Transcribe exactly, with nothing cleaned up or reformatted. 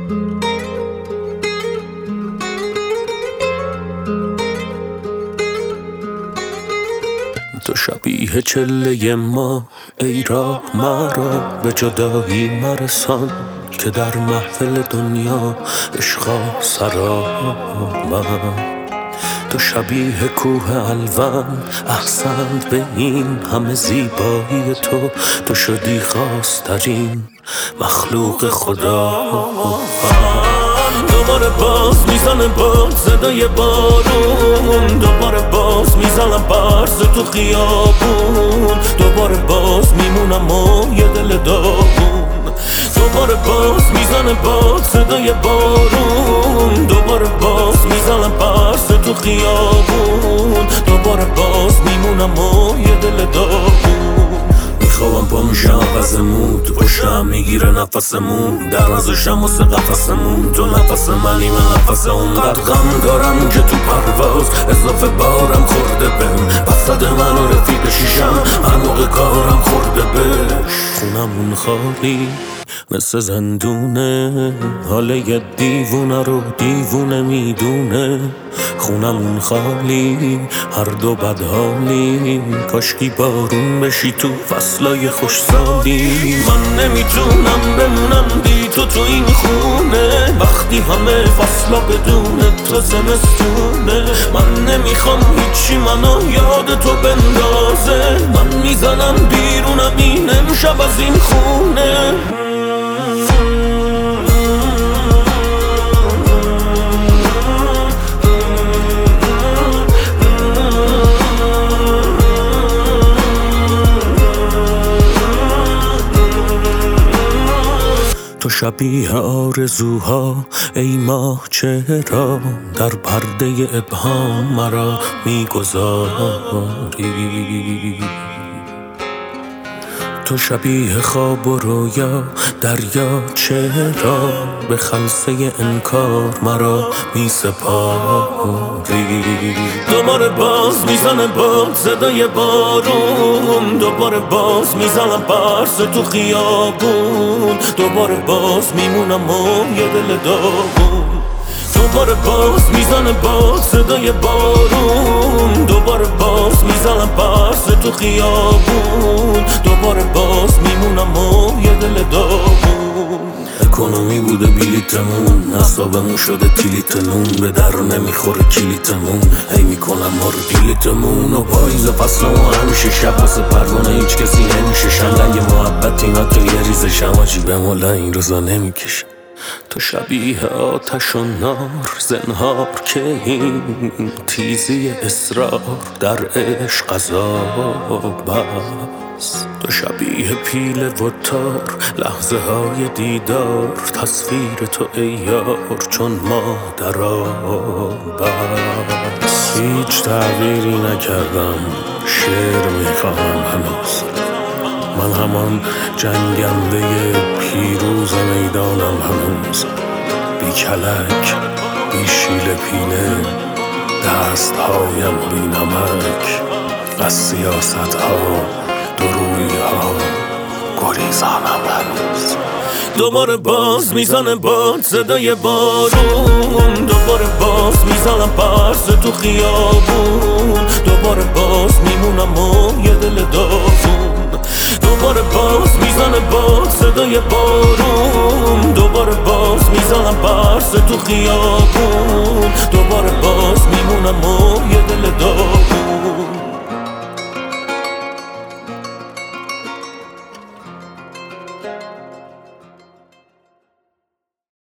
تو شبیه چله ما ای راه مرا به جدایی مرسان که در محفل دنیا عشقا سرا من. تو شبیه کوه الوان احسنت به این همه زیبایی تو، تو شدی خواسترین مخلوق خدا. دوباره باز میزنه باد صدای بارون، دوباره باز میزنم برس تو خیابون، دوباره باز میمونم و یه دل داغون. دوباره باز میزنه باد صدای بارون، دوباره باز میزنم برس تو خیابون، دوباره باز میمونم و یه دل داغون. میخوام پا میشم عوضمون، تو پشتم میگیره نفسمون، در نزشم واسه قفسمون، تو نفس منی من نفس اونقدر غم دارم که تو پرواز اضافه بارم خورده بهم، وسط من و رفیق شیشم هر موقع کارم خورده بهش. خونمون خالی مثل زندونه، حال یه دیوونه رو دیوونه میدونه. خونمون خالی هر دو بدحالی، کاشکی بارون بشی تو فصلای خوشسالی. من نمیتونم بمونم بی تو تو این خونه، وقتی همه فصلا بدون تو زمستونه. من نمیخوام هیچی منو یاد تو بندازه، من میزنم بیرونم این امشب از این خونه. تو شبیه آرزوها ای ماه چرا در پرده ابهام مرا میگذاری. تو شبیه خواب و رویا دریا چرا به خلسه انکار مرا می سپاری. دوباره باز میزنه باد صدای بارون، دوباره باز میزنم برس تو خیابون، دوباره باز میمونم و یه دل داغون. دوباره باز میزنه باد صدای بارون، دوباره باز میزنم برس تو خیابون، دوباره باز میمونم و یه دل داغون. اکونومی بوده بلیتمون، اعصابمون شده تیلیتمون، به در نمیخوره کلیتمون، هی میکنم ما رو دیلیتمون. و پاییز فصل و همیشه شب واسه پروانه هیچ کسی نمیشه شنگ محبت اینا تو یه ریزشم، عجیبه مولا این روزا نمیکشم. تو شبیه آتش و نار زنهار که این تیزی اصرار در عشق عذاب است. تو شبیه پیل و تار لحظه های دیدار، تصویر تو ای یار چون ما در آب است. هیچ تغییری نکردم، شعر میخواهم هنوز، من همان جنگنده پیروز میدانم هنوز. بی کلک بی شیل پینه دست هایم بی نمک، از سیاست ها دروی ها گریزانم هنوز. دوباره باز میزنه باد صدای بارون، دوباره باز میزنم برس تو خیابون، دوباره باز میمونم و یه دل داغون. دوباره باز میزنه باد صدای بارون، دوباره باز میزنم برس تو خیابون، دوباره باز میمونم و یه دل داغون.